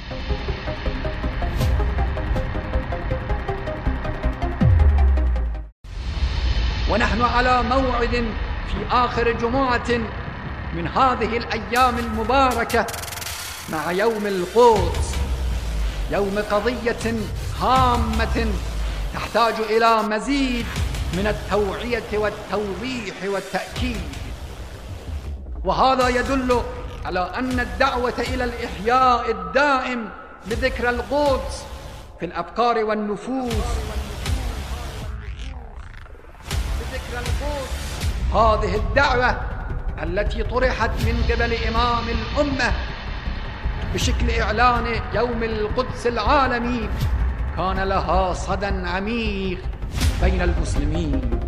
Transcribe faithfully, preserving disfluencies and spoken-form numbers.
ونحن على موعد في آخر جمعة من هذه الأيام المباركة مع يوم القدس، يوم قضية هامة تحتاج إلى مزيد من التوعية والتوضيح والتأكيد. وهذا يدل على أن الدعوة إلى الإحياء الدائم لذكرى القدس في الأفكار والنفوس هذه الدعوة التي طرحت من قبل إمام الأمة بشكل إعلان يوم القدس العالمي كان لها صدى عميق بين المسلمين.